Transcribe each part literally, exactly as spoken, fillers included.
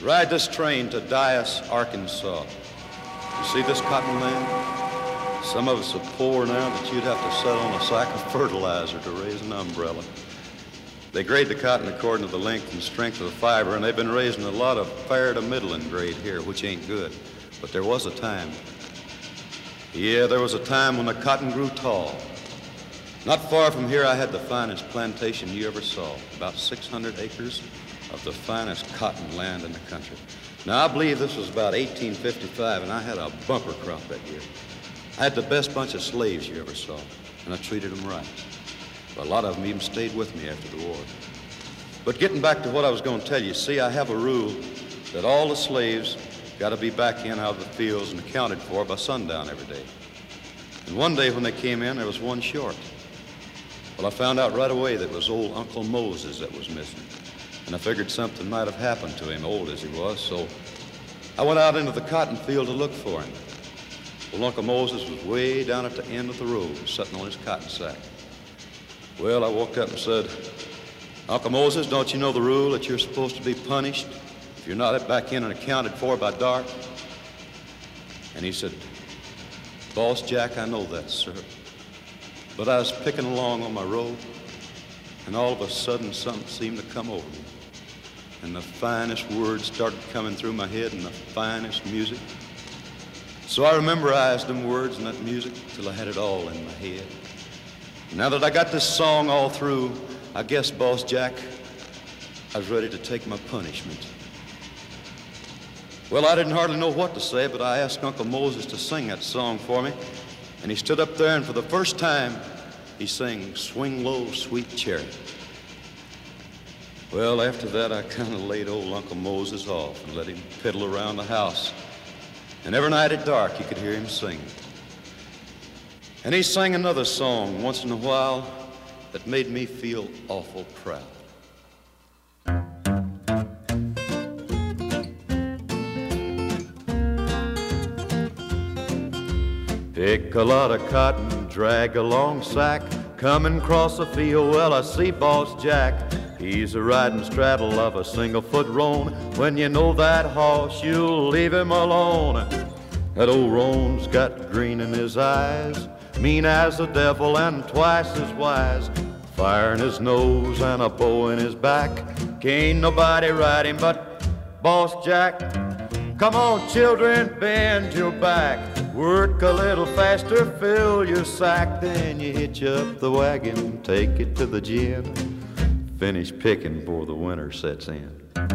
Ride this train to Dyess, Arkansas. You see this cotton land? Some of us are poor now that you'd have to set on a sack of fertilizer to raise an umbrella. They grade the cotton according to the length and strength of the fiber, and they've been raising a lot of fair to middling grade here, which ain't good. But there was a time. Yeah, there was a time when the cotton grew tall. Not far from here, I had the finest plantation you ever saw. About six hundred acres of the finest cotton land in the country. Now, I believe this was about eighteen fifty-five, and I had a bumper crop that year. I had the best bunch of slaves you ever saw, and I treated them right. But a lot of them even stayed with me after the war. But getting back to what I was going to tell you, see, I have a rule that all the slaves got to be back in out of the fields and accounted for by sundown every day. And one day when they came in, there was one short. Well, I found out right away that it was old Uncle Moses that was missing. And I figured something might have happened to him, old as he was, so I went out into the cotton field to look for him. Well, Uncle Moses was way down at the end of the road, sitting on his cotton sack. Well, I woke up and said, Uncle Moses, don't you know the rule that you're supposed to be punished if you're not back in and accounted for by dark? And he said, Boss Jack, I know that, sir. But I was picking along on my road, and all of a sudden something seemed to come over me. And the finest words started coming through my head and the finest music. So I memorized them words and that music till I had it all in my head. Now that I got this song all through, I guess, Boss Jack, I was ready to take my punishment. Well, I didn't hardly know what to say, but I asked Uncle Moses to sing that song for me. And he stood up there, and for the first time, he sang Swing Low, Sweet Chariot. Well, after that, I kind of laid old Uncle Moses off and let him piddle around the house. And every night at dark, you could hear him singing. And he sang another song once in a while that made me feel awful proud. Pick a lot of cotton, drag a long sack, coming across the field, well, I see Boss Jack. He's a riding straddle of a single-foot roan. When you know that horse, you'll leave him alone. That old roan's got green in his eyes, mean as the devil and twice as wise. Fire in his nose and a bow in his back. Can't nobody ride him but Boss Jack. Come on, children, bend your back. Work a little faster, fill your sack. Then you hitch up the wagon, take it to the gin. Finish picking before the winter sets in.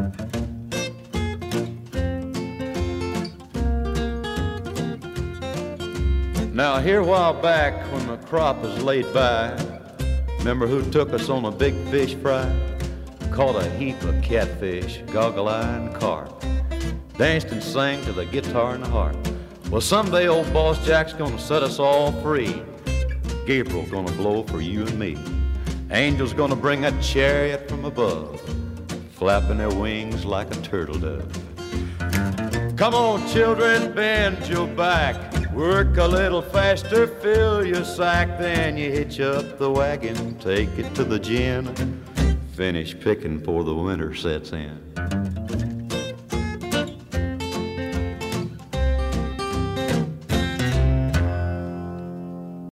Now, here a while back when the crop was laid by, remember who took us on a big fish fry? Caught a heap of catfish, goggle-eye and carp. Danced and sang to the guitar and the harp. Well, someday old Boss Jack's gonna set us all free. Gabriel's gonna blow for you and me. Angel's gonna bring a chariot from above, flapping their wings like a turtle dove. Come on, children, bend your back. Work a little faster, fill your sack. Then you hitch up the wagon, take it to the gin. Finish picking before the winter sets in.